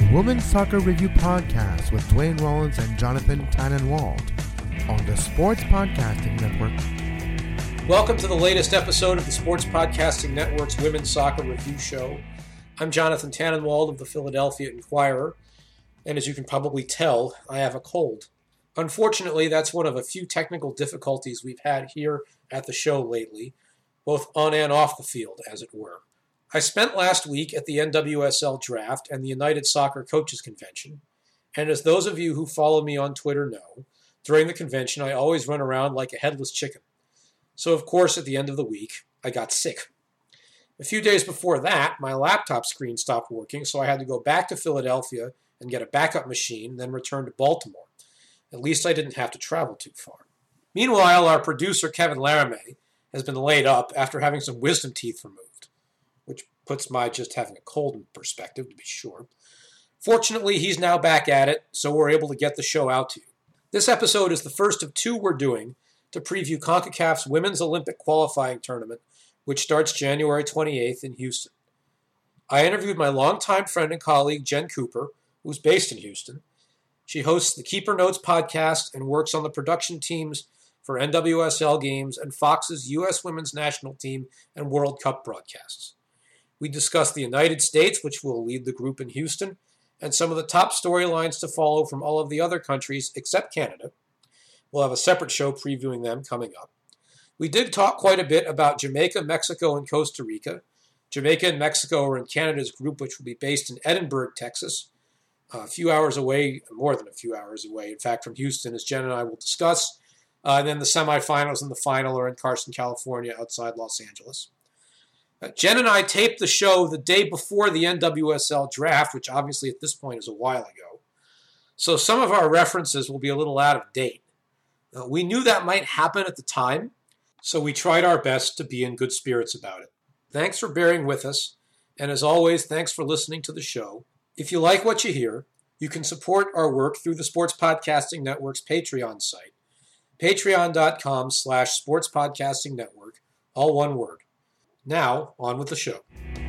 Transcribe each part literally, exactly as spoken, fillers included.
Women's Soccer Review Podcast with Dwayne Rollins and Jonathan Tannenwald on the Sports Podcasting Network. Welcome to the latest episode of the Sports Podcasting Network's Women's Soccer Review Show. I'm Jonathan Tannenwald of the Philadelphia Inquirer, and as you can probably tell, I have a cold. Unfortunately, that's one of a few technical difficulties we've had here at the show lately, both on and off the field, as it were. I spent last week at the N W S L Draft and the United Soccer Coaches Convention, and as those of you who follow me on Twitter know, during the convention I always run around like a headless chicken. So of course at the end of the week, I got sick. A few days before that, my laptop screen stopped working, so I had to go back to Philadelphia and get a backup machine, then return to Baltimore. At least I didn't have to travel too far. Meanwhile, our producer Kevin Laramie has been laid up after having some wisdom teeth removed, which puts my just having a cold in perspective, to be sure. Fortunately, he's now back at it, so we're able to get the show out to you. This episode is the first of two we're doing to preview CONCACAF's Women's Olympic Qualifying Tournament, which starts January twenty-eighth in Houston. I interviewed my longtime friend and colleague, Jen Cooper, who's based in Houston. She hosts the Keeper Notes podcast and works on the production teams for N W S L games and Fox's U S Women's National Team and World Cup broadcasts. We discuss the United States, which will lead the group in Houston, and some of the top storylines to follow from all of the other countries except Canada. We'll have a separate show previewing them coming up. We did talk quite a bit about Jamaica, Mexico, and Costa Rica. Jamaica and Mexico are in Canada's group, which will be based in Edinburgh, Texas, a few hours away, more than a few hours away, in fact, from Houston, as Jen and I will discuss. Uh, and then the semifinals and the final are in Carson, California, outside Los Angeles. Uh, Jen and I taped the show the day before the N W S L Draft, which obviously at this point is a while ago. So some of our references will be a little out of date. Uh, we knew that might happen at the time, so we tried our best to be in good spirits about it. Thanks for bearing with us, and as always, thanks for listening to the show. If you like what you hear, you can support our work through the Sports Podcasting Network's Patreon site, patreon.com slash Sports Podcasting Network, all one word. Now, on with the show.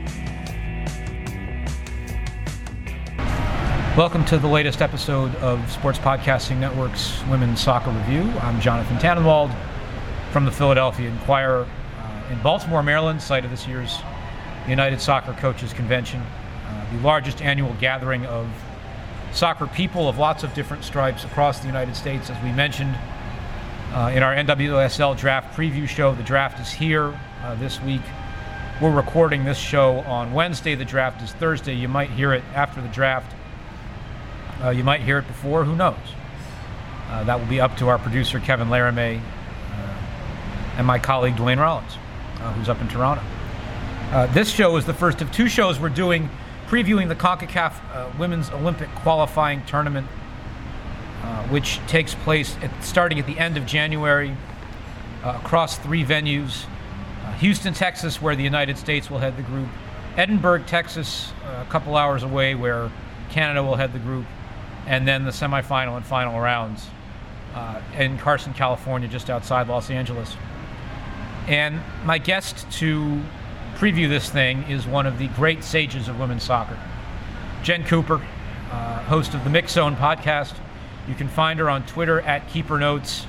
Welcome to the latest episode of Sports Podcasting Network's Women's Soccer Review. I'm Jonathan Tannenwald from the Philadelphia Inquirer uh, in Baltimore, Maryland, site of this year's United Soccer Coaches Convention, uh, the largest annual gathering of soccer people of lots of different stripes across the United States. As we mentioned uh, in our N W S L Draft preview show, the draft is here uh, this week. We're recording this show on Wednesday. The draft is Thursday. You might hear it after the draft. Uh, you might hear it before. Who knows? Uh, that will be up to our producer, Kevin Laramie, uh, and my colleague, Dwayne Rollins, uh, who's up in Toronto. Uh, this show is the first of two shows we're doing previewing the CONCACAF uh, Women's Olympic Qualifying Tournament, uh, which takes place at, starting at the end of January uh, across three venues. Houston, Texas, where the United States will head the group. Edinburgh, Texas, a couple hours away, where Canada will head the group. And then the semifinal and final rounds uh, in Carson, California, just outside Los Angeles. And my guest to preview this thing is one of the great sages of women's soccer, Jen Cooper, uh, host of the Mix Zone podcast. You can find her on Twitter at Keeper Notes.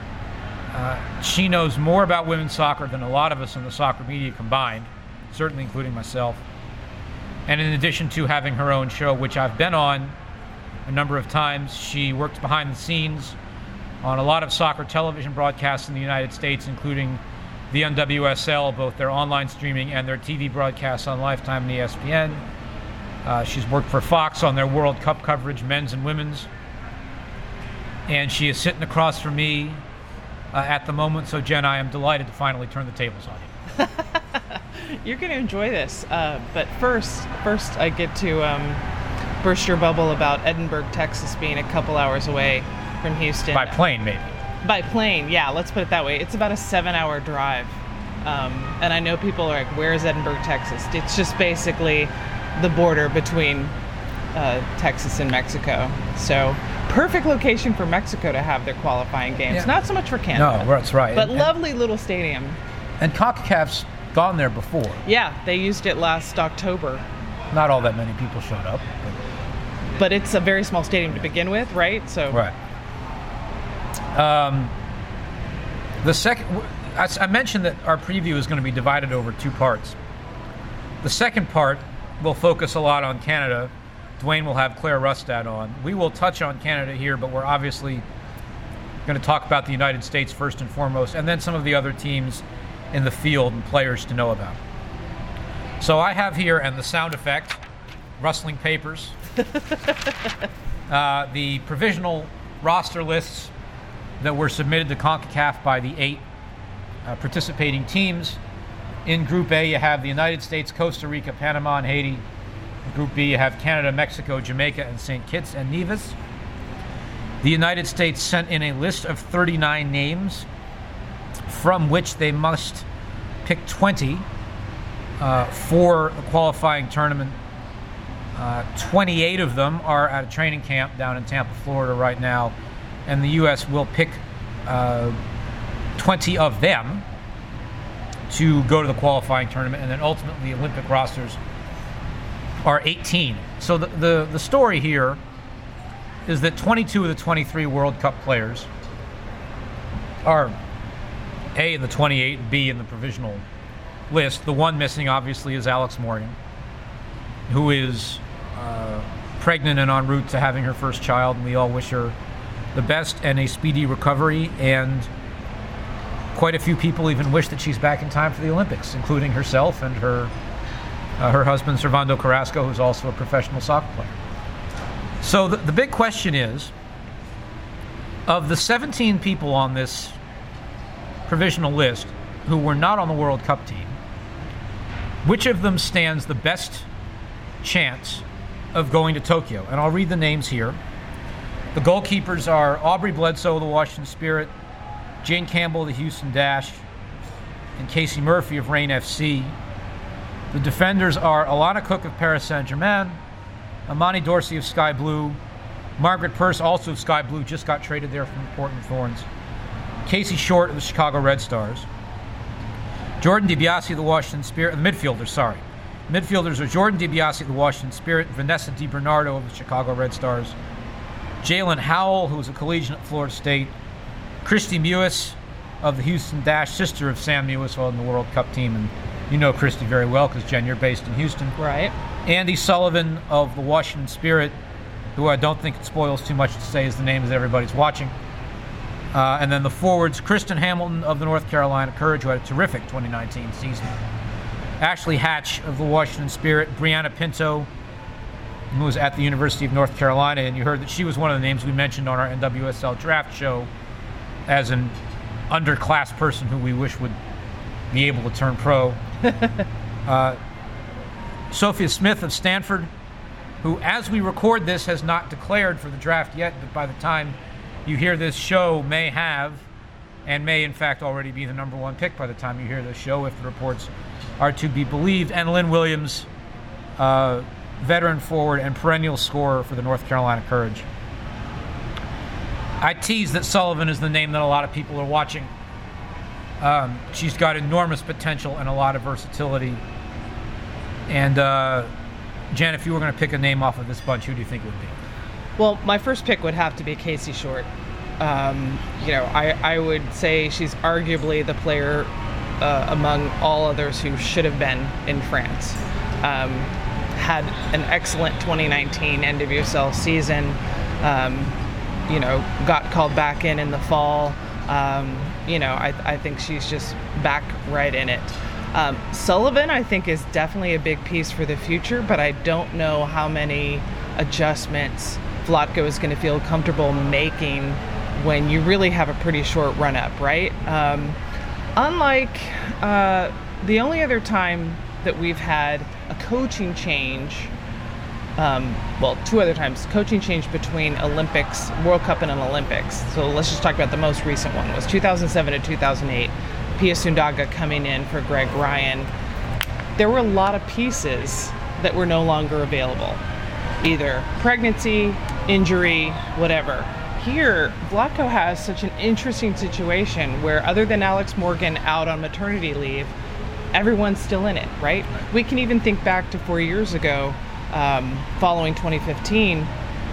Uh, she knows more about women's soccer than a lot of us in the soccer media combined, certainly including myself. And in addition to having her own show, which I've been on a number of times, she works behind the scenes on a lot of soccer television broadcasts in the United States, including the N W S L, both their online streaming and their T V broadcasts on Lifetime and E S P N. Uh, she's worked for Fox on their World Cup coverage, men's and women's. And she is sitting across from me Uh, at the moment. So, Jen, I am delighted to finally turn the tables on you. You're going to enjoy this. Uh, but first, first I get to um, burst your bubble about Edinburgh, Texas being a couple hours away from Houston. By plane, maybe. By plane, yeah, let's put it that way. It's about a seven-hour drive. Um, and I know people are like, where's Edinburgh, Texas? It's just basically the border between uh, Texas and Mexico. So perfect location for Mexico to have their qualifying games. Yeah. Not so much for Canada. No, that's right. But and, lovely little stadium. And CONCACAF's gone there before. Yeah, they used it last October. Not all that many people showed up. But but it's a very small stadium to begin with, right? So right. Um, the second, I, I mentioned that our preview is going to be divided over two parts. The second part will focus a lot on Canada. Dwayne will have Claire Rustad on. We will touch on Canada here, but we're obviously going to talk about the United States first and foremost, and then some of the other teams in the field and players to know about. So I have here, and the sound effect, rustling papers, uh, the provisional roster lists that were submitted to CONCACAF by the eight uh, participating teams. In Group A, you have the United States, Costa Rica, Panama, and Haiti. In Group B, you have Canada, Mexico, Jamaica, and Saint Kitts and Nevis. The United States sent in a list of thirty-nine names, from which they must pick twenty uh, for a qualifying tournament. Uh, twenty-eight of them are at a training camp down in Tampa, Florida right now, and the U S will pick uh, twenty of them to go to the qualifying tournament, and then ultimately Olympic rosters are eighteen. So the, the, the story here is that twenty-two of the twenty-three World Cup players are A in the twenty-eight, B in the provisional list. The one missing, obviously, is Alex Morgan, who is uh, pregnant and en route to having her first child, and we all wish her the best and a speedy recovery. And quite a few people even wish that she's back in time for the Olympics, including herself and her uh, her husband, Servando Carrasco, who's also a professional soccer player. So the, the big question is, of the seventeen people on this provisional list who were not on the World Cup team, which of them stands the best chance of going to Tokyo? And I'll read the names here. The goalkeepers are Aubrey Bledsoe of the Washington Spirit, Jane Campbell of the Houston Dash, and Casey Murphy of Reign F C. The defenders are Alana Cook of Paris Saint-Germain, Amani Dorsey of Sky Blue, Margaret Purse, also of Sky Blue, just got traded there from Portland Thorns, Casey Short of the Chicago Red Stars, Jordan DiBiase of the Washington Spirit, the midfielders, sorry. Midfielders are Jordan DiBiase of the Washington Spirit, Vanessa DiBernardo of the Chicago Red Stars, Jalen Howell, who was a collegian at Florida State, Christy Mewis of the Houston Dash, sister of Sam Mewis on the World Cup team, and you know Christy very well because, Jen, you're based in Houston. Right. Andy Sullivan of the Washington Spirit, who I don't think it spoils too much to say is the name as everybody's watching. Uh, and then the forwards, Kristen Hamilton of the North Carolina Courage, who had a terrific twenty nineteen season. Ashley Hatch of the Washington Spirit, Brianna Pinto, who was at the University of North Carolina, and you heard that she was one of the names we mentioned on our N W S L draft show as an underclass person who we wish would be able to turn pro. uh, Sophia Smith of Stanford, who, as we record this, has not declared for the draft yet, but by the time you hear this show may have, and may in fact already be the number one pick by the time you hear this show, if the reports are to be believed. And Lynn Williams, uh, veteran forward and perennial scorer for the North Carolina Courage. I tease that Sullivan is the name that a lot of people are watching. Um, she's got enormous potential and a lot of versatility. And uh, Jen, if you were going to pick a name off of this bunch, who do you think it would be? Well, my first pick would have to be Casey Short. Um, you know, I, I would say she's arguably the player uh, among all others who should have been in France. Um, had an excellent twenty nineteen N W S L season. Um, you know, got called back in in the fall. Um, you know, I, I think she's just back right in it. Um, Sullivan, I think, is definitely a big piece for the future, but I don't know how many adjustments Vlatko is going to feel comfortable making when you really have a pretty short run-up, right? Um, unlike uh, the only other time that we've had a coaching change, um, well, two other times, coaching change between Olympics, World Cup and an Olympics. So let's just talk about the most recent one. It was two thousand seven to two thousand eight. Pia Sundhage coming in for Greg Ryan. There were a lot of pieces that were no longer available. Either pregnancy, injury, whatever. Here, Vlatko has such an interesting situation where, other than Alex Morgan out on maternity leave, everyone's still in it, right? We can even think back to four years ago, um, following twenty fifteen,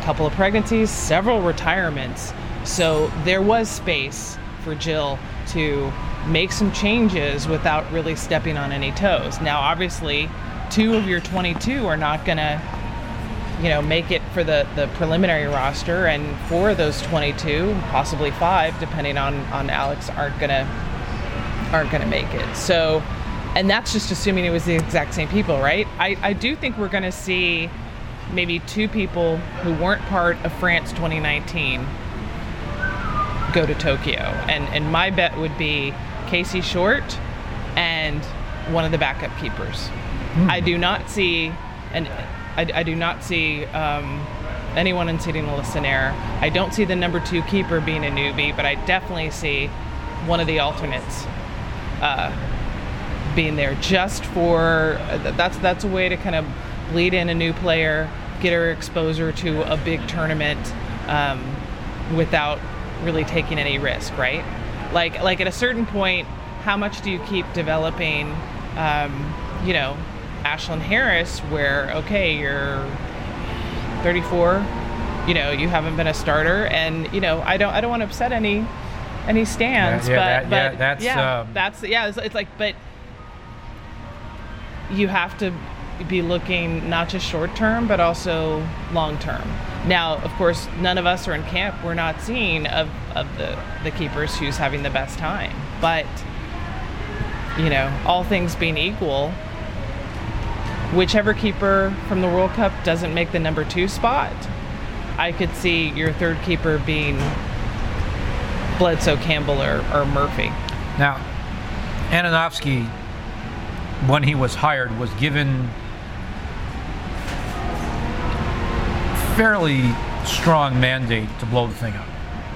couple of pregnancies, several retirements. So there was space for Jill to make some changes without really stepping on any toes. Now, obviously, two of your twenty-two are not going to, you know, make it for the, the preliminary roster, and four of those twenty-two, possibly five, depending on, on Alex, aren't going to aren't going to make it. So, and that's just assuming it was the exact same people, right? I, I do think we're going to see maybe two people who weren't part of France twenty nineteen go to Tokyo. And, and my bet would be Casey Short and one of the backup keepers. Mm. I do not see, and I, I do not see um, anyone unseating Listener. I don't see the number two keeper being a newbie, but I definitely see one of the alternates uh, being there just for, that's that's a way to kind of bleed in a new player, get her exposure to a big tournament um, without really taking any risk, right? Like like at a certain point, how much do you keep developing, um, you know, Ashlyn Harris, where, okay, you're thirty-four, you know, you haven't been a starter, and, you know, I don't I don't want to upset any any stands, yeah, yeah, but, that, but yeah, that's, yeah, um, that's, yeah, it's, it's like, but you have to be looking not just short term, but also long term. Now, of course, none of us are in camp. We're not seeing of, of the, the keepers who's having the best time. But, you know, all things being equal, whichever keeper from the World Cup doesn't make the number two spot, I could see your third keeper being Bledsoe, Campbell, or, or Murphy. Now, Ananovsky, when he was hired, was given fairly strong mandate to blow the thing up.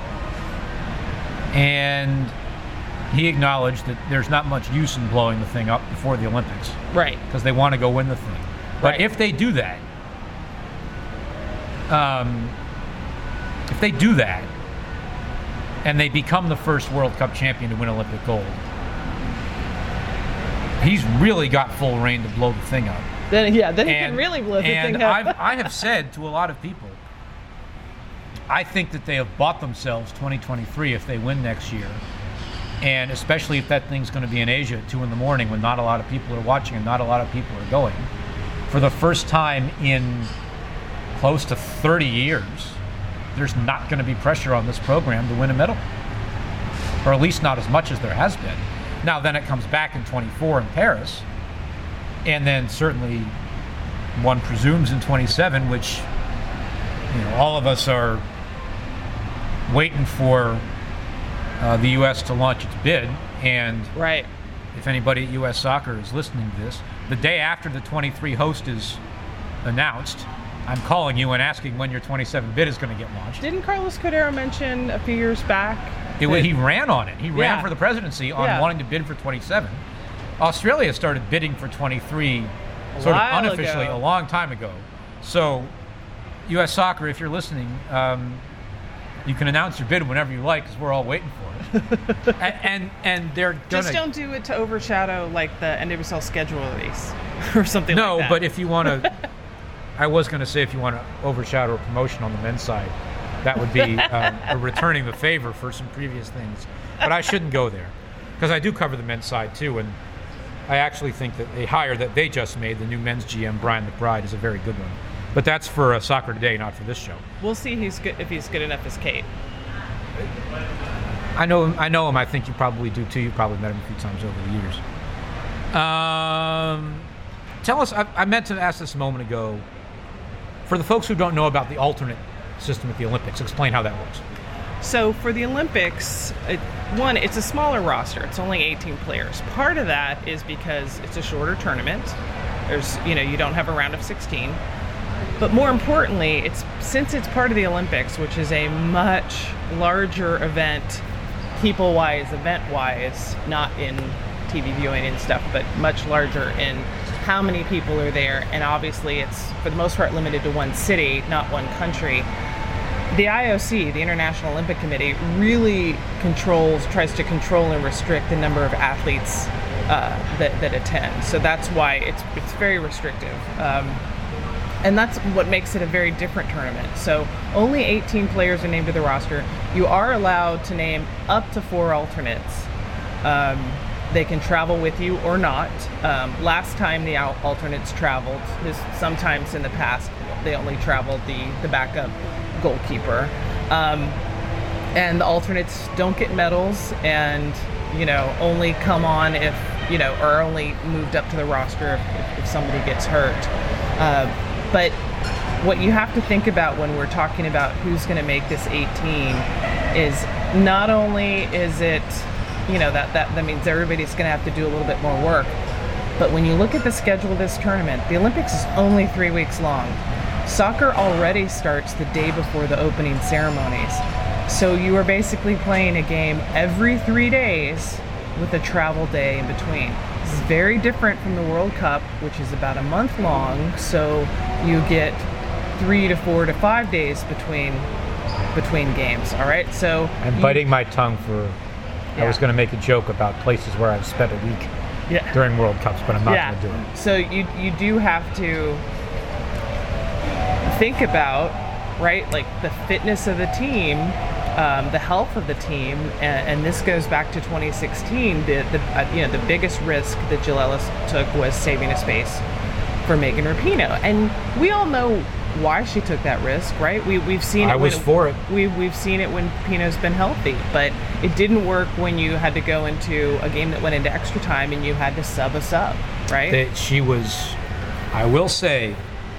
And he acknowledged that there's not much use in blowing the thing up before the Olympics. Right. Because they want to go win the thing. But Right. if they do that, um, if they do that, and they become the first World Cup champion to win Olympic gold, he's really got full reign to blow the thing up. Then, yeah, then he And- can really blow the and thing up. I've, I have said to a lot of people, I think that they have bought themselves twenty twenty-three if they win next year. And especially if that thing's going to be in Asia at two in the morning when not a lot of people are watching and not a lot of people are going. For the first time in close to thirty years, there's not going to be pressure on this program to win a medal. Or at least not as much as there has been. Now, then it comes back in twenty-four in Paris. And then certainly one presumes in twenty-seven, which, you know, all of us are waiting for uh, the U S to launch its bid. And Right. if anybody at U S Soccer is listening to this, the day after the twenty-three host is announced, I'm calling you and asking when your twenty-seven bid is going to get launched. Didn't Carlos Cordero mention a few years back? It, that- he ran on it. He ran Yeah. for the presidency on Yeah. wanting to bid for twenty-seven. Australia started bidding for twenty-three A sort of while unofficially ago. a long time ago. So, U S Soccer, if you're listening, um, you can announce your bid whenever you like because we're all waiting for it. and, and and they're gonna Just don't do it to overshadow like the N W S L schedule release or something no, like that. but if you want to, I was going to say if you want to overshadow a promotion on the men's side, that would be um, a returning the favor for some previous things. But I shouldn't go there because I do cover the men's side too, and I actually think that the hire that they just made, the new men's G M Brian McBride, is a very good one. But that's for uh, Soccer Today, not for this show. We'll see he's good, if he's good enough as Kate. I know him. I know him. I think you probably do too. You probably met him a few times over the years. Um, tell us. I, I meant to ask this a moment ago. For the folks who don't know about the alternate system at the Olympics, explain how that works. So for the Olympics, it, one, it's a smaller roster. It's only eighteen players. Part of that is because it's a shorter tournament. There's, you know, you don't have a round of sixteen. But more importantly, it's since it's part of the Olympics, which is a much larger event, people-wise, event-wise, not in T V viewing and stuff, but much larger in how many people are there. And obviously it's, for the most part, limited to one city, not one country. The I O C, the International Olympic Committee, really controls, tries to control and restrict the number of athletes uh, that, that attend. So that's why it's it's very restrictive. Um, and that's what makes it a very different tournament. So only eighteen players are named to the roster. You are allowed to name up to four alternates. Um, they can travel with you or not. Um, last time the al- alternates traveled, this, sometimes in the past, they only traveled the, the backup goalkeeper. Um, and the alternates don't get medals and, you know, only come on if, you know, or only moved up to the roster if, if somebody gets hurt. Uh, but what you have to think about when we're talking about who's going to make this eighteen is not only is it, you know, that, that, that means everybody's going to have to do a little bit more work, but when you look at the schedule of this tournament, the Olympics is only three weeks long. Soccer already starts the day before the opening ceremonies. So you are basically playing a game every three days with a travel day in between. This is very different from the World Cup, which is about a month long, so you get three to four to five days between between games, all right? So I'm you, biting my tongue for, yeah. I was going to make a joke about places where I've spent a week yeah. during World Cups, but I'm not yeah. going to do it. So you you do have to think about, right, like the fitness of the team, um, the health of the team, and, and this goes back to twenty sixteen. The, the uh, you know the biggest risk that Jill Ellis took was saving a space for Megan Rapinoe, and we all know why she took that risk, right? We we've seen it. I was when, for it. We we've seen it when Rapinoe's been healthy, but it didn't work when you had to go into a game that went into extra time and you had to sub a sub, right? That she was, I will say,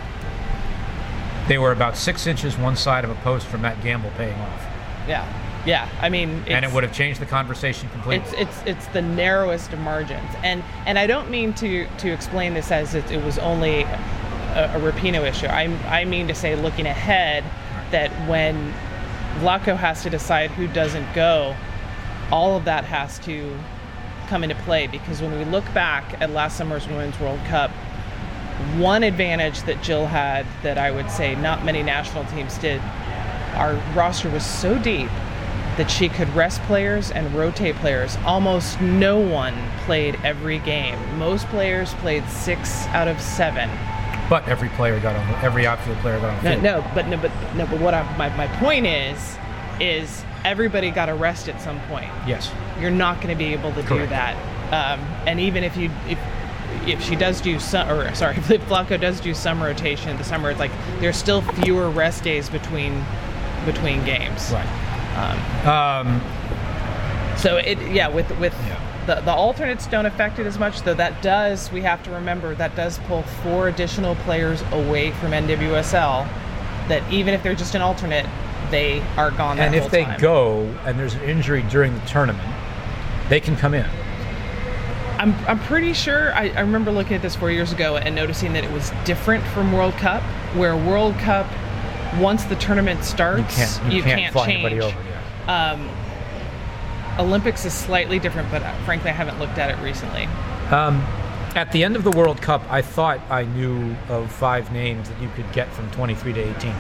they were about six inches one side of a post from that gamble paying off. Yeah, yeah. I mean, it's, and it would have changed the conversation completely. It's it's it's the narrowest of margins, and and I don't mean to to explain this as it, it was only a, a Rapinoe issue. I I mean to say, looking ahead, that when Vlatko has to decide who doesn't go, all of that has to come into play, because when we look back at last summer's Women's World Cup, one advantage that Jill had that I would say not many national teams did, our roster was so deep that she could rest players and rotate players. Almost no one played every game. Most players played six out of seven. But every player got on. The, every outfield player got on the No, field. no, but no, but no, but what I, my my point is, is everybody got a rest at some point. Yes. You're not going to be able to do Correct. that. Um, and even if you if if she does do some, or sorry, if Vlatko does do some rotation in the summer, it's like there's still fewer rest days between between games. Right. Um, Um, so it yeah with with Yeah. the the alternates don't affect it as much, though. That does, we have to remember, that does pull four additional players away from N W S L. That even if they're just an alternate, they are gone that and whole if they time. go and there's an injury during the tournament, they can come in. I'm I'm pretty sure I, I remember looking at this four years ago and noticing that it was different from World Cup, where World Cup, once the tournament starts, You can't, you can't, can't fly change. anybody over. Yeah. Um, Olympics is slightly different, but uh, frankly, I haven't looked at it recently. Um, at the end of the World Cup, I thought I knew of five names that you could get from twenty-three to eighteen.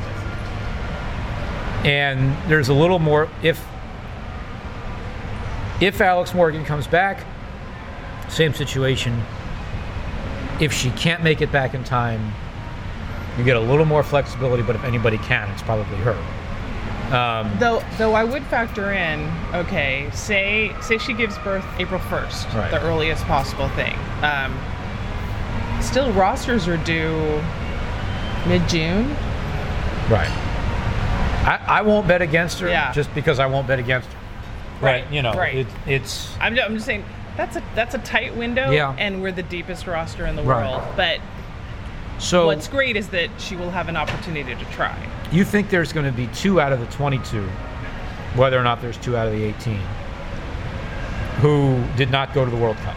And there's a little more. If if Alex Morgan comes back, same situation. If she can't make it back in time, you get a little more flexibility, but if anybody can, it's probably her. Um, Though, though I would factor in, okay, say say she gives birth April first, Right. the earliest possible thing. Um, still, rosters are due mid-June. Right. I, I won't bet against her Yeah. just because I won't bet against her. Right, But, you know, right. it, it's I'm just, I'm just saying that's a that's a tight window, Yeah. and we're the deepest roster in the Right. world. But so. what's great is that she will have an opportunity to try. You think there's going to be two out of the twenty-two, whether or not there's two out of the eighteen, who did not go to the World Cup.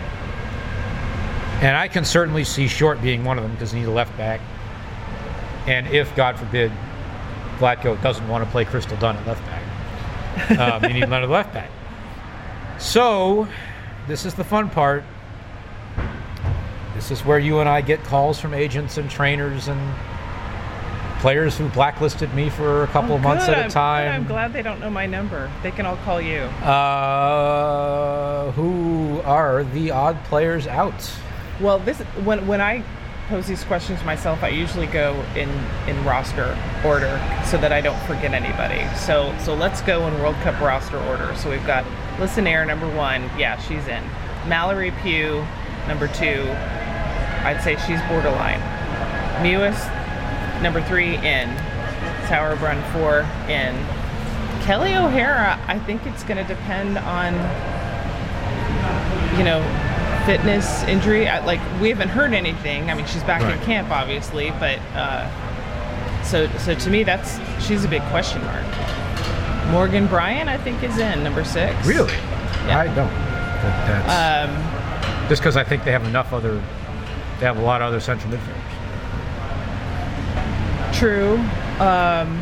And I can certainly see Short being one of them because he's a left back. And if, God forbid, Vlatko doesn't want to play Crystal Dunn at left back, um, you need another left back. So, this is the fun part. This is where you and I get calls from agents and trainers and players who blacklisted me for a couple Oh, of months good. at a I'm, time. good. I'm glad they don't know my number. They can all call you. Uh, who are the odd players out? Well, this when when I pose these questions myself, I usually go in, in roster order so that I don't forget anybody. So so let's go in World Cup roster order. So we've got Lissonaire, number one. Yeah, she's in. Mallory Pugh, number two. I'd say she's borderline. Mewis, number three, in. Sauerbrunn, four, in. Kelly O'Hara, I think it's going to depend on, you know, fitness, injury. I, like, we haven't heard anything. I mean, she's back Right. in camp, obviously, but uh, so so to me, that's she's a big question mark. Morgan Bryan, I think, is in, number six. Really? Yeah. I don't. That, that's, Um, just because I think they have enough other, they have a lot of other central midfielders. True. Um,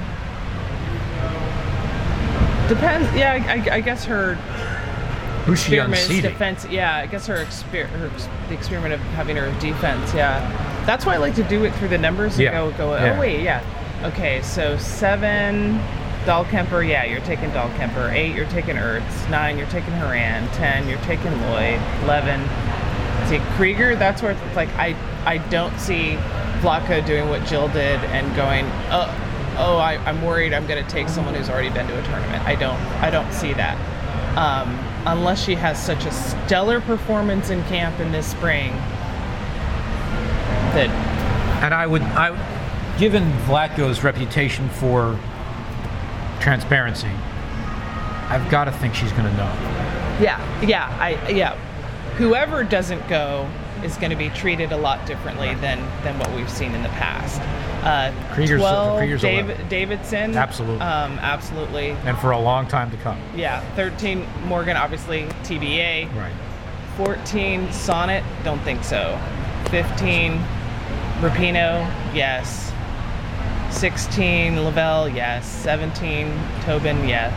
depends. Yeah, I, I guess her Who's she experiment is unseating? defense. Yeah, I guess her, exper- her ex- the experiment of having her defense. Yeah, that's why I like to do it through the numbers and Yeah. go go. Yeah. Oh wait, yeah. Okay, so seven, Dahlkemper. Yeah, you're taking Dahlkemper. Eight, you're taking Ertz. Nine, you're taking Horan. Ten, you're taking Lloyd. Eleven, see Krieger. That's where it's like I I don't see Vlatko doing what Jill did and going, oh, oh, I, I'm worried I'm going to take someone who's already been to a tournament. I don't, I don't see that, um, unless she has such a stellar performance in camp in this spring. That, And I would, I, given Vlatko's reputation for transparency, I've got to think she's going to know. yeah, yeah, I, yeah. Whoever doesn't go is going to be treated a lot differently than than what we've seen in the past. Uh, Krieger's- twelve, Krieger's Dave, eleven. Davidson. Absolutely. Um, absolutely. And for a long time to come. Yeah. thirteen, Morgan, obviously, T B A. Right. fourteen, Sonnet, don't think so. fifteen, Rapinoe, yes. sixteen, Lavelle, yes. seventeen, Tobin, yes.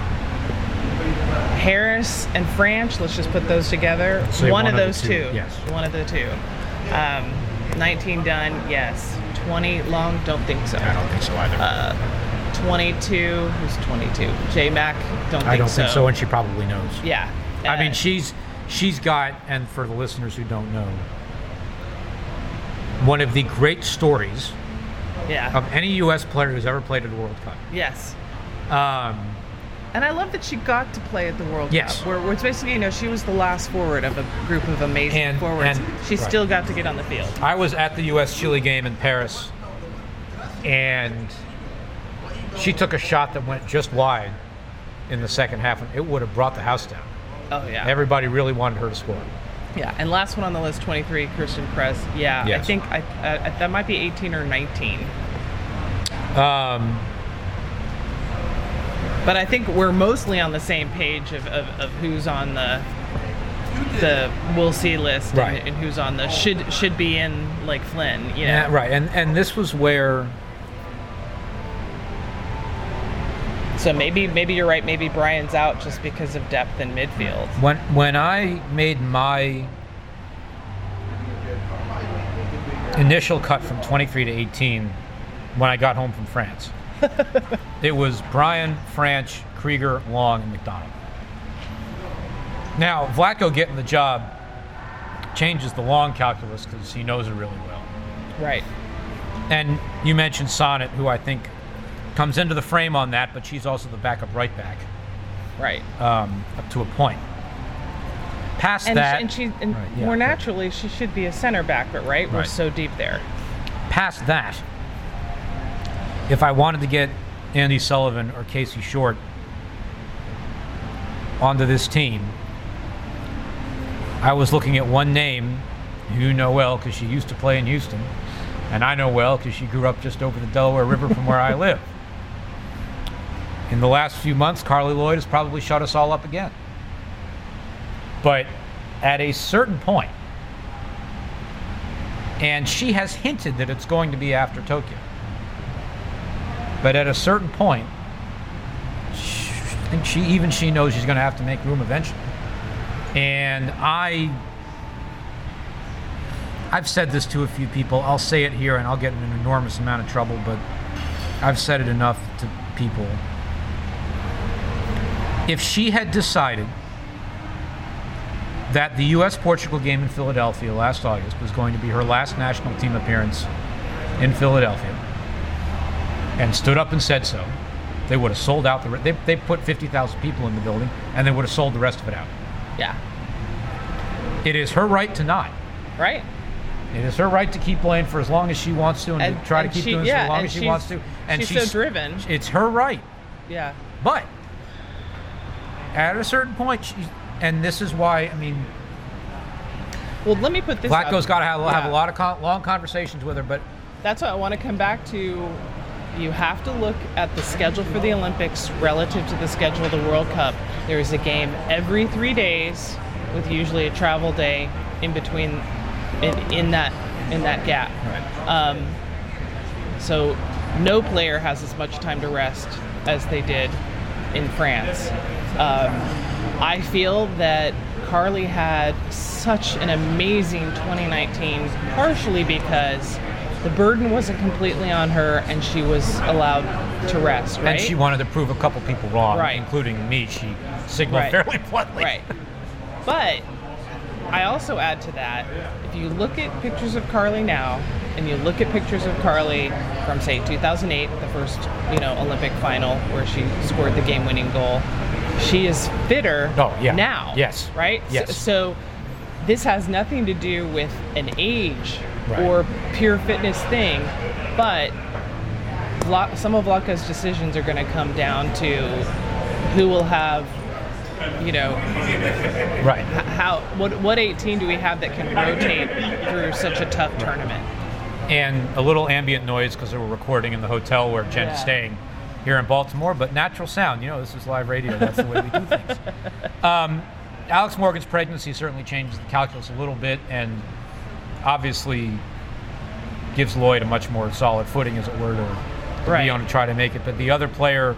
Harris and Franch, let's just put those together. Say one, one of of the those two, two. yes. One of the two. Um, nineteen, Dunn, yes. twenty, Long, don't think so. I don't think so either. Uh, twenty-two, who's twenty-two? J-Mac, don't think so. I don't think so, and she probably knows. Yeah. I mean, Uh, she's she's got, and for the listeners who don't know, one of the great stories yeah. of any U S player who's ever played at a World Cup. Yes. Um, And I love that she got to play at the World Yes. Cup, where, where it's basically, you know, she was the last forward of a group of amazing And- forwards. and- she right. still got to get on the field. I was at the U S Chile game in Paris, and she took a shot that went just wide in the second half, and it would have brought the house down. Oh, yeah. Everybody really wanted her to score. yeah. And last one on the list, twenty-three, Christian Press. Yeah, I Yes. think I, uh, that might be eighteen or nineteen. Um, But I think we're mostly on the same page of, of, of who's on the the we'll see list and, Right. and who's on the should should be in, like Flynn, you know. yeah, right, and and this was where So maybe maybe you're right. Maybe Brian's out just because of depth in midfield. when when I made my initial cut from twenty-three to eighteen when I got home from France. It was Bryan, Franch, Krieger, Long, and McDonald. Now, Vlatko getting the job changes the Long calculus because he knows her really well. Right. And you mentioned Sonnet, who I think comes into the frame on that, but she's also the backup right back Right. um, up to a point. Past And, that, and she and Right, yeah, more right. naturally she should be a center back, but right, we're Right. so deep there. past that, if I wanted to get Andy Sullivan or Casey Short onto this team, I was looking at one name you know well because she used to play in Houston, and I know well because she grew up just over the Delaware River from where I live. In the last few months, Carly Lloyd has probably shut us all up again. But at a certain point, and she has hinted that it's going to be after Tokyo, but at a certain point, she, I think she even she knows she's going to have to make room eventually. And I, I've said this to a few people. I'll say it here, and I'll get in an enormous amount of trouble, but I've said it enough to people. If she had decided that the U S Portugal game in Philadelphia last August was going to be her last national team appearance in Philadelphia, and stood up and said so, they would have sold out the. They they put fifty thousand people in the building, and they would have sold the rest of it out. Yeah. It is her right to not. Right. It is her right to keep playing for as long as she wants to, and, and to try and to keep she, doing yeah, it for as long and as she she's, wants to. And she's, she's so driven. It's her right. Yeah. But at a certain point, she, and this is why, I mean, well, let me put this. Vlatko's got to have, yeah. have a lot of con- long conversations with her, but that's what I want to come back to. You have to look at the schedule for the Olympics relative to the schedule of the World Cup. There is a game every three days, with usually a travel day in between, in, in that in that gap. Right. Um, so no player has as much time to rest as they did in France. Um, I feel that Carly had such an amazing twenty nineteen, partially because the burden wasn't completely on her and she was allowed to rest, right? And she wanted to prove a couple people wrong, right. including me. She signaled right. fairly bluntly. Right. But I also add to that, if you look at pictures of Carly now, and you look at pictures of Carly from, say, two thousand eight, the first, you know, Olympic final where she scored the game-winning goal, she is fitter oh, yeah. now. Yes. Right? Yes. So, so this has nothing to do with an age right. or pure fitness thing, but Vla- some of Vlatko's decisions are going to come down to who will have, you know, right? How what what eighteen do we have that can rotate through such a tough tournament? And a little ambient noise because we were recording in the hotel where Jen yeah. is staying here in Baltimore, but natural sound. You know, this is live radio. That's the way we do things. Um, Alex Morgan's pregnancy certainly changes the calculus a little bit, and obviously gives Lloyd a much more solid footing, as it were, to, to right. be on to try to make it. But the other player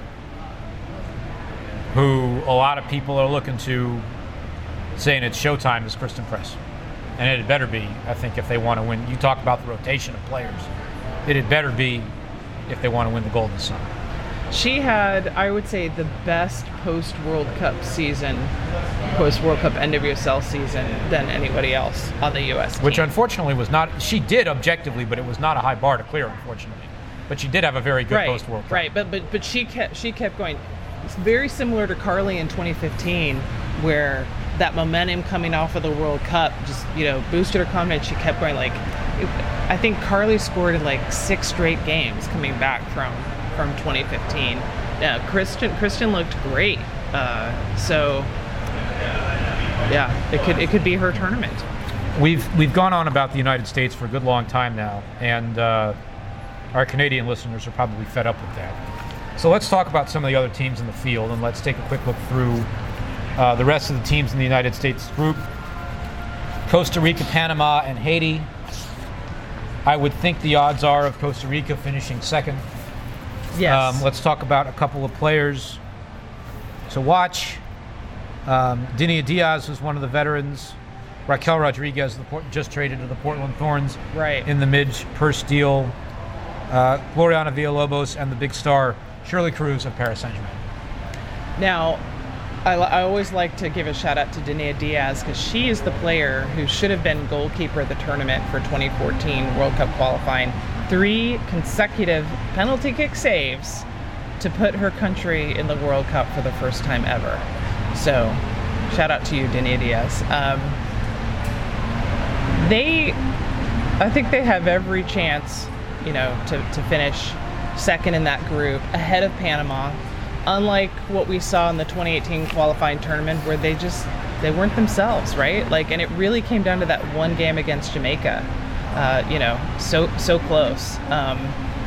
who a lot of people are looking to, saying it's showtime, is Kristen Press. And it had better be, I think, if they want to win. You talk about the rotation of players. It had better be if they want to win the gold this summer. She had, I would say, the best post-World Cup season, post-World Cup N W S L season than anybody else on the U S team. Which unfortunately was not, she did objectively, but it was not a high bar to clear, unfortunately. But she did have a very good right, post-World Cup. Right, but but but she kept she kept going. It's very similar to Carly in twenty fifteen, where that momentum coming off of the World Cup just, you know, boosted her confidence. She kept going. Like, it, I think Carly scored in like six straight games coming back from from twenty fifteen. Yeah, Kristen Kristen looked great. Uh, so yeah, it could it could be her tournament. We've we've gone on about the United States for a good long time now, and uh, our Canadian listeners are probably fed up with that. So let's talk about some of the other teams in the field, and let's take a quick look through uh, the rest of the teams in the United States group. Costa Rica, Panama, and Haiti. I would think the odds are of Costa Rica finishing second. Yes. Um, let's talk about a couple of players to watch. Um, Dinia Diaz was one of the veterans. Raquel Rodriguez, the port, just traded to the Portland Thorns right. in the mid-purse deal. Uh, Gloriana Villalobos and the big star Shirley Cruz of Paris Saint-Germain. Now, I, I always like to give a shout out to Dinia Diaz because she is the player who should have been goalkeeper of the tournament for twenty fourteen World Cup qualifying. Three consecutive penalty kick saves to put her country in the World Cup for the first time ever. So, shout out to you, Dinia Diaz. Um, they, I think they have every chance, you know, to, to finish second in that group, ahead of Panama. Unlike what we saw in the twenty eighteen qualifying tournament, where they just they weren't themselves, right? Like, and it really came down to that one game against Jamaica. Uh, you know, so so close. Um,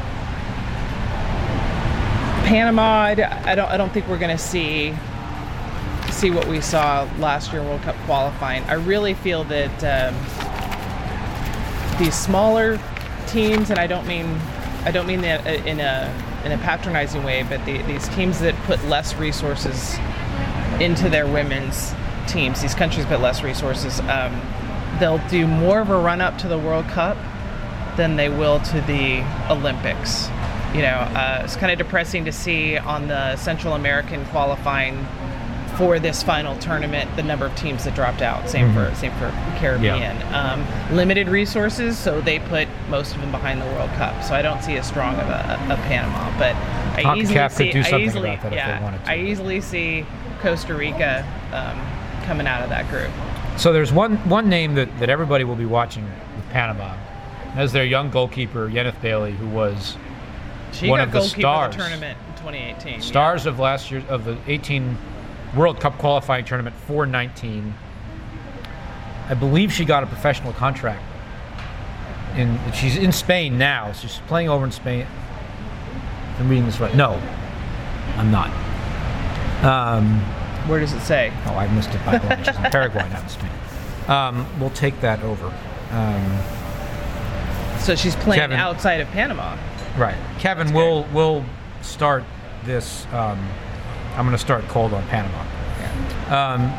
Panama, I, I don't I don't think we're going to see see what we saw last year in World Cup qualifying. I really feel that um, these smaller teams, and I don't mean I don't mean that in a in a patronizing way, but the, these teams that put less resources into their women's teams, these countries put less resources, um, they'll do more of a run up to the World Cup than they will to the Olympics. You know, uh, it's kind of depressing to see on the Central American qualifying for this final tournament, the number of teams that dropped out. Same Mm-hmm. for same for Caribbean. Yeah. Um, limited resources, so they put most of them behind the World Cup. So I don't see as strong of a, a Panama, but I CONCACAF easily could see do I something easily about that if yeah they wanted to. I easily see Costa Rica um, coming out of that group. So there's one one name that, that everybody will be watching with Panama, as their young goalkeeper, Yeneth Bailey, who was She one got of the goalkeeper stars. of the tournament in twenty eighteen. stars of last year, of the eighteen World Cup qualifying tournament for nineteen. I believe she got a professional contract. In she's in Spain now. So she's playing over in Spain. If I'm reading this right. No, I'm not. Um, Where does it say? oh, I missed it by one. She's in Paraguay, not in Spain. Um, we'll take that over. Um, So she's playing Kevin. outside of Panama. Right. Kevin, we'll we'll start this. Um, I'm going to start cold on Panama. Um,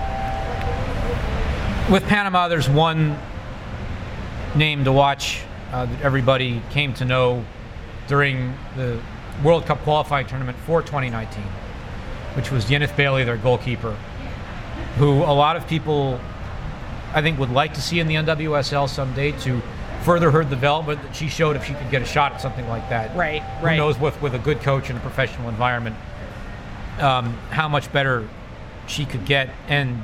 with Panama, there's one name to watch uh, that everybody came to know during the World Cup qualifying tournament for twenty nineteen, which was Yeneth Bailey, their goalkeeper, who a lot of people, I think, would like to see in the N W S L someday to further her development that she showed if she could get a shot at something like that. Right, Who right. knows, with, with a good coach in a professional environment, um, how much better she could get. And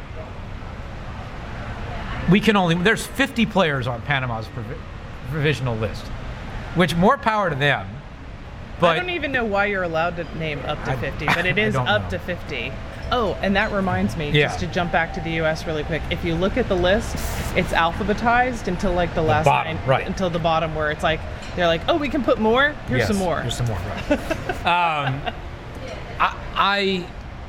we can only, there's fifty players on Panama's provi- provisional list, which more power to them. But I don't even know why you're allowed to name up to I- fifty, but it I is don't up know. to fifty. Oh, and that reminds me, Yeah. just to jump back to the U S really quick. If you look at the list, it's alphabetized until like the last bottom, nine, right. until the bottom, where it's like they're like, oh, we can put more. Here's Yes, some more. Here's some more. Right. um, I, I,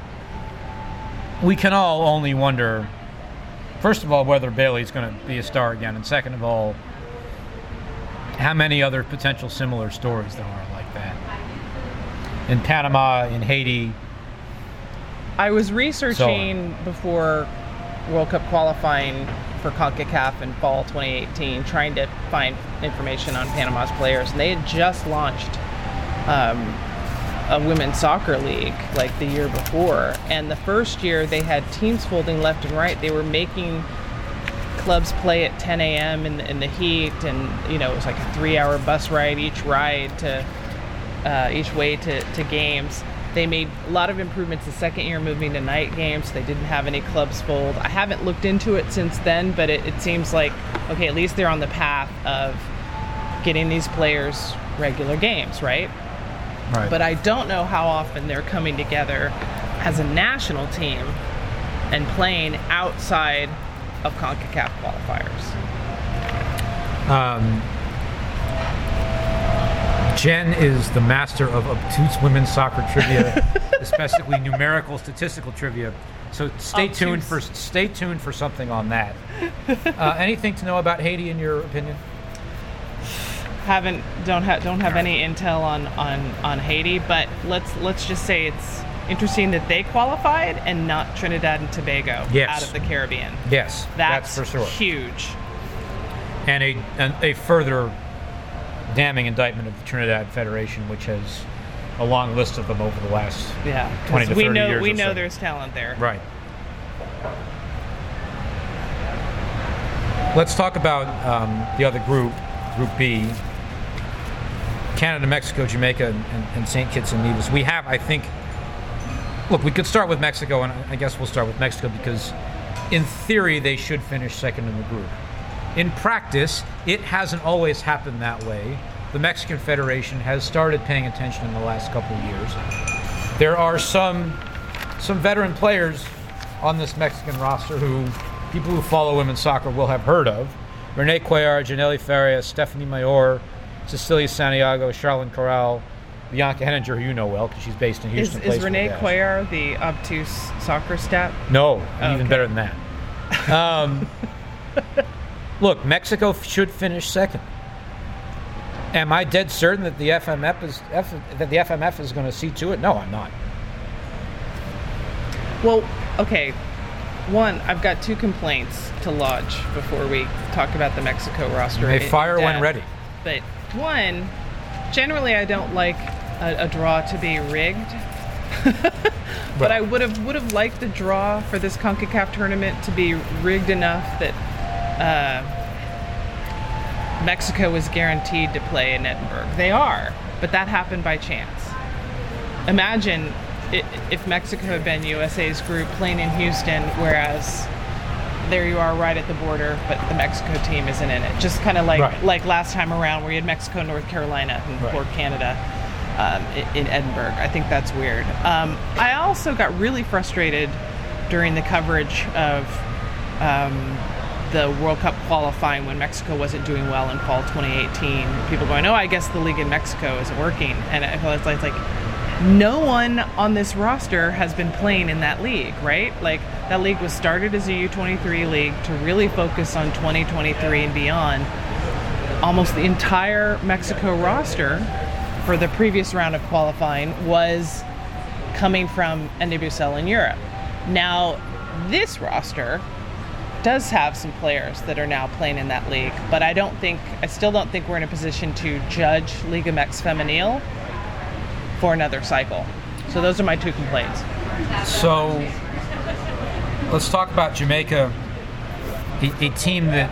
we can all only wonder, first of all, whether Bailey's going to be a star again, and second of all, how many other potential similar stories there are like that in Panama, in Haiti. I was researching before World Cup qualifying for CONCACAF in fall twenty eighteen, trying to find information on Panama's players, and they had just launched um, a women's soccer league like the year before. And the first year they had teams folding left and right. They were making clubs play at ten a.m. in the, in the heat, and you know it was like a three-hour bus ride each ride to uh, each way to, to games. They made a lot of improvements the second year, moving to night games. They didn't have any clubs fold. I haven't looked into it since then, but it, it seems like, okay, at least they're on the path of getting these players regular games, right? Right. But I don't know how often they're coming together as a national team and playing outside of CONCACAF qualifiers. Um, Jen is the master of obtuse women's soccer trivia, especially numerical statistical trivia. So stay Obtuse. tuned for stay tuned for something on that. Uh, anything to know about Haiti, in your opinion? Haven't don't have don't have any intel on, on, on Haiti, but let's let's just say it's interesting that they qualified and not Trinidad and Tobago Yes. out of the Caribbean. Yes, That's, that's for sure. huge. And a an, a further damning indictment of the Trinidad Federation, which has a long list of them over the last Yeah, 'cause twenty to we thirty know years we or know so. there's talent there. Right. Let's talk about um, the other group, Group B. Canada, Mexico, Jamaica, and, and, and Saint Kitts and Nevis. We have, I think, look, we could start with Mexico, and I guess we'll start with Mexico because, in theory, they should finish second in the group. In practice, it hasn't always happened that way. The Mexican Federation has started paying attention in the last couple of years. There are some some veteran players on this Mexican roster who people who follow women's soccer will have heard of. Renee Cuellar, Janely Farias, Stephanie Mayor, Cecilia Santiago, Charlene Corral, Bianca Henninger, who you know well because she's based in Is, Houston. is plays for Renee the Dash. Cuellar the obtuse soccer stat? No, Oh, even okay. better than that. Um, look, Mexico f- should finish second. Am I dead certain that the F M F is F, that the F M F is going to see to it? No, I'm not. Well, okay. One, I've got two complaints to lodge before we talk about the Mexico roster. You may in fire when depth. ready. But one, generally I don't like a, a draw to be rigged. But I would have would have liked the draw for this CONCACAF tournament to be rigged enough that uh, Mexico was guaranteed to play in Edinburgh. They are, but that happened by chance. Imagine it, if Mexico had been U S A's group playing in Houston, whereas there you are right at the border, but the Mexico team isn't in it. Just kind of like Right. like last time around where you had Mexico, North Carolina, and Right. poor Canada. Um, in Edinburgh. I think that's weird. Um, I also got really frustrated during the coverage of um, the World Cup qualifying when Mexico wasn't doing well in fall twenty eighteen. People going, oh, I guess the league in Mexico isn't working. And I was like, like, no one on this roster has been playing in that league, right? Like, that league was started as a U twenty-three league to really focus on twenty twenty-three and beyond. Almost the entire Mexico roster for the previous round of qualifying was coming from N W S L in Europe. Now, this roster does have some players that are now playing in that league, but I don't think, I still don't think we're in a position to judge Liga M X Femenil for another cycle. So those are my two complaints. So let's talk about Jamaica, a, a team that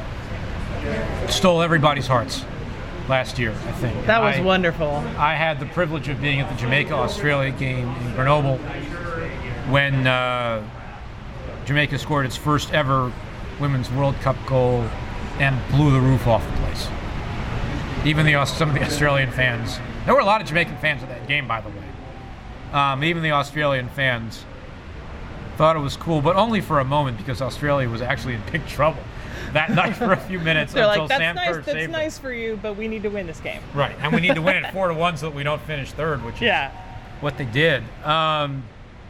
stole everybody's hearts last year, I think. That was I, wonderful. I had the privilege of being at the Jamaica-Australia game in Grenoble when uh, Jamaica scored its first ever Women's World Cup goal and blew the roof off the place. Even the some of the Australian fans, there were a lot of Jamaican fans at that game, by the way. Um, even the Australian fans thought it was cool, but only for a moment, because Australia was actually in big trouble that night for a few minutes. They're until like, that's Sam nice, Kerr that's saved nice them. for you, but we need to win this game. Right, and we need to win it four to one so that we don't finish third, which is Yeah. what they did. Um,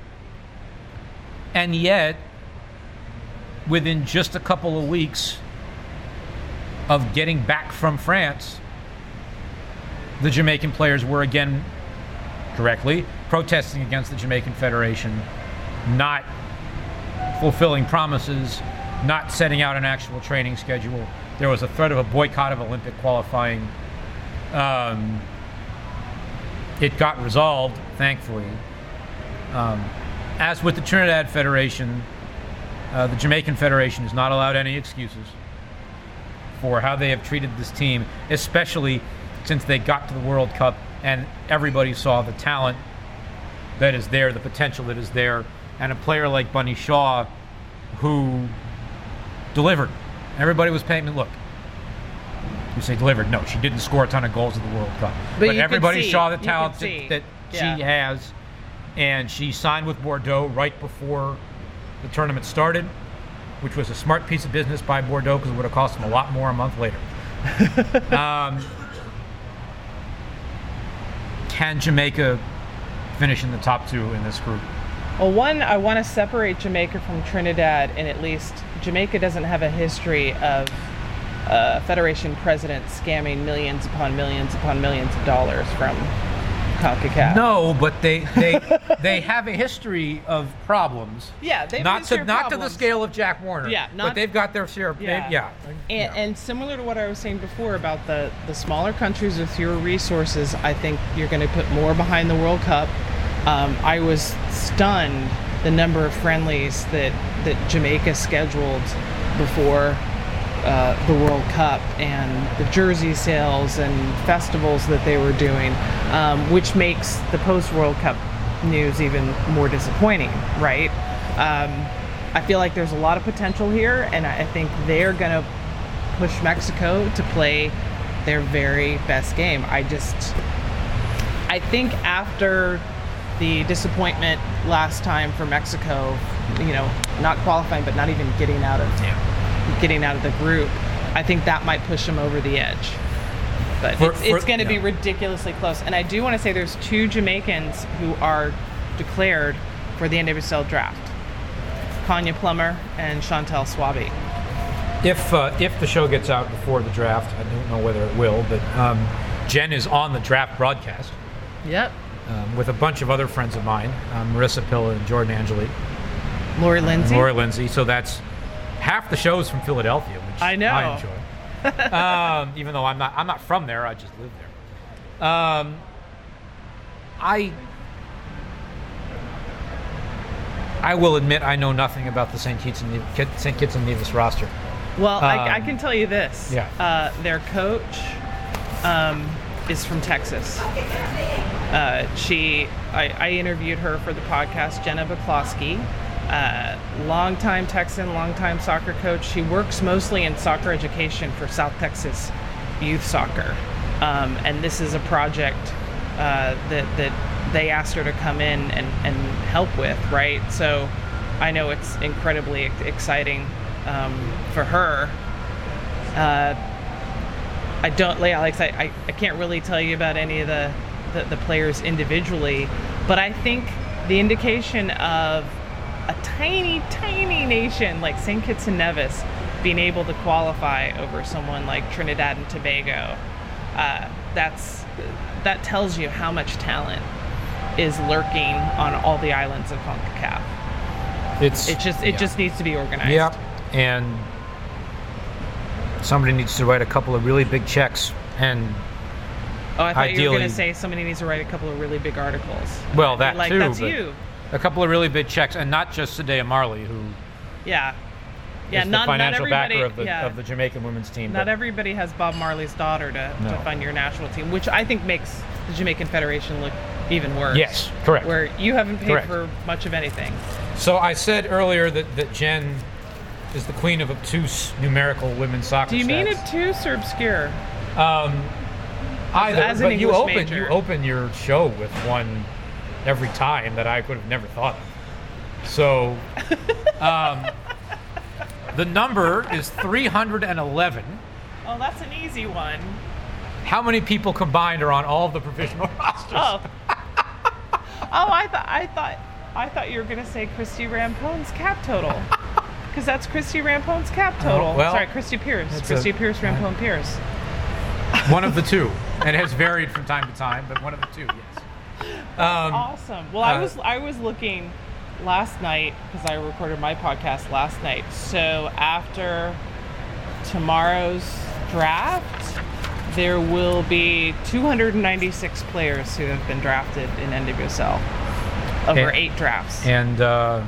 and yet, within just a couple of weeks of getting back from France, the Jamaican players were again, correctly, protesting against the Jamaican Federation, not fulfilling promises, not setting out an actual training schedule. There was a threat of a boycott of Olympic qualifying. Um, it got resolved, thankfully. Um, as with the Trinidad Federation, uh, the Jamaican Federation has not allowed any excuses for how they have treated this team, especially since they got to the World Cup and everybody saw the talent that is there, the potential that is there, and a player like Bunny Shaw who delivered. Everybody was paying me, look, you say delivered. No, she didn't score a ton of goals at the World Cup. But But, you everybody could see, saw the you talent could see. that, that Yeah. she has. And she signed with Bordeaux right before the tournament started, which was a smart piece of business by Bordeaux because it would have cost them a lot more a month later. um, can Jamaica finish in the top two in this group? Well, one, I want to separate Jamaica from Trinidad, and at least Jamaica doesn't have a history of uh, Federation president scamming millions upon millions upon millions of dollars from CONCACAF. No, but they they they have a history of problems. Yeah, they've not history to of not to the problems. scale of Jack Warner. Yeah, but not- they've got their share. Of, Yeah. yeah, yeah. And, yeah. and similar to what I was saying before about the, the smaller countries with fewer resources, I think you're going to put more behind the World Cup. Um, I was stunned the number of friendlies that, that Jamaica scheduled before uh, the World Cup, and the jersey sales and festivals that they were doing, um, which makes the post-World Cup news even more disappointing, right? Um, I feel like there's a lot of potential here, and I think they're going to push Mexico to play their very best game. I just, I think after the disappointment last time for Mexico, you know, not qualifying, but not even getting out of getting out of the group, I think that might push them over the edge. But For- it's, for- it's going to be yeah. ridiculously close. And I do want to say there's two Jamaicans who are declared for the N W S L draft. Kanya Plummer and Chantal Swaby. If uh, if the show gets out before the draft, I don't know whether it will, but um, Jen is on the draft broadcast Yep. um, with a bunch of other friends of mine, um, Marissa Pilla and Jordan Angeli, Lori Lindsay. Laura Lindsay. So that's half the shows from Philadelphia, which I know. I enjoy. um, even though I'm not I'm not from there, I just live there. Um, I I will admit I know nothing about the Saint Kitts and Nevis, Saint Kitts and Nevis roster. Well, Um, I, I can tell you this. yeah. Uh, their coach um, is from Texas. Uh, she, I, I interviewed her for the podcast, Jenna Buklowski, uh, longtime Texan, longtime soccer coach. She works mostly in soccer education for South Texas youth soccer. Um, and this is a project uh, that, that they asked her to come in and, and help with, right? So I know it's incredibly ex- exciting um, for her. Uh, I don't, like I, I, I can't really tell you about any of the, the, the players individually, but I think the indication of a tiny, tiny nation like Saint Kitts and Nevis being able to qualify over someone like Trinidad and Tobago, uh, that's that tells you how much talent is lurking on all the islands of CONCACAF. It's It just it yeah. just needs to be organized. Yeah, and somebody needs to write a couple of really big checks, and Oh, I thought you were ideally- going to say somebody needs to write a couple of really big articles. well, I'd be that like, too. That's but you. A couple of really big checks, and not just Sadea Marley, who Yeah. Yeah, is not, the financial not everybody, backer of the yeah. of the Jamaican women's team. Not but- everybody has Bob Marley's daughter to, No. to fund your national team, which I think makes the Jamaican Federation look even worse. Yes, correct. Where you haven't paid Correct. for much of anything. So I said earlier that, that Jen is the queen of obtuse numerical women's soccer. Do you mean stats. obtuse or obscure? Um, either, as an but you English open major. you open your show with one every time that I could have never thought of. So, um, the number is three hundred eleven. Oh, that's an easy one. How many people combined are on all of the professional rosters? Oh. oh, I thought I thought I thought you were gonna say Christy Rampone's cap total. Because that's Christy Rampone's cap total. Oh, well, Sorry, Christy Pierce. it's Christy a- Pierce, Rampone Pierce. One of the two. And it has varied from time to time, but one of the two, yes. Um, Awesome. Well, I uh, was I was looking last night because I recorded my podcast last night. So after tomorrow's draft, there will be two hundred ninety-six players who have been drafted in N W S L over And- eight drafts. And uh,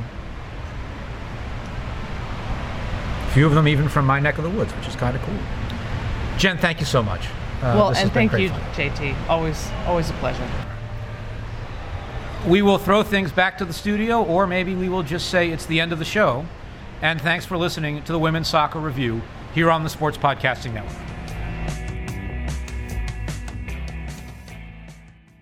a few of them even from my neck of the woods, which is kind of cool. Jen, thank you so much. Uh, well, this and has been thank great you, fun. J T. Always, always a pleasure. We will throw things back to the studio, or maybe we will just say it's the end of the show. And thanks for listening to the Women's Soccer Review here on the Sports Podcasting Network.